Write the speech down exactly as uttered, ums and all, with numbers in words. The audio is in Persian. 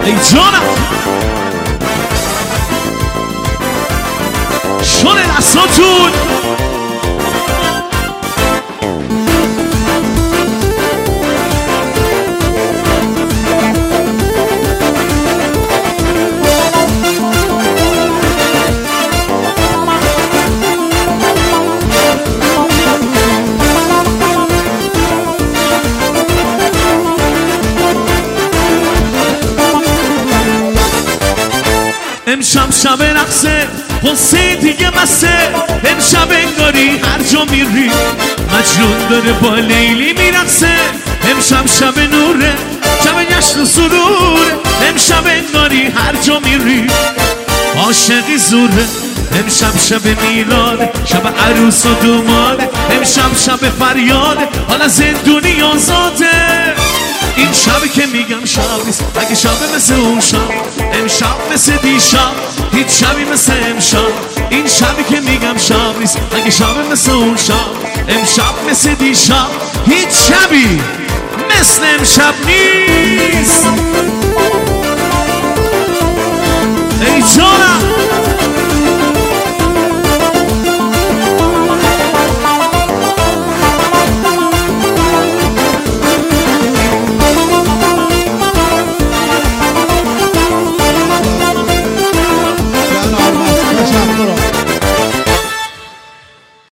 ای جانم شونه دستاتون امشب شب رقصه قصه دیگه بسه امشب انگاری هر جا میری مجنون داره با لیلی میرقصه امشب شب نوره شب جشن و سروره امشب انگاری هر جا میری عاشقی زوره امشب شب میلاد شب عروس و دوماده امشب شب فریاد حالا زندونی آزاده این شبی که میگم شب نیست اگه شب مثل اون شب امشب مثل دیشب هیچ شبی مثل امشب این شبی که میگم شب نیست اگه شب مثل اون شب امشب مثل دیشب هیچ شبی مثل امشب نیست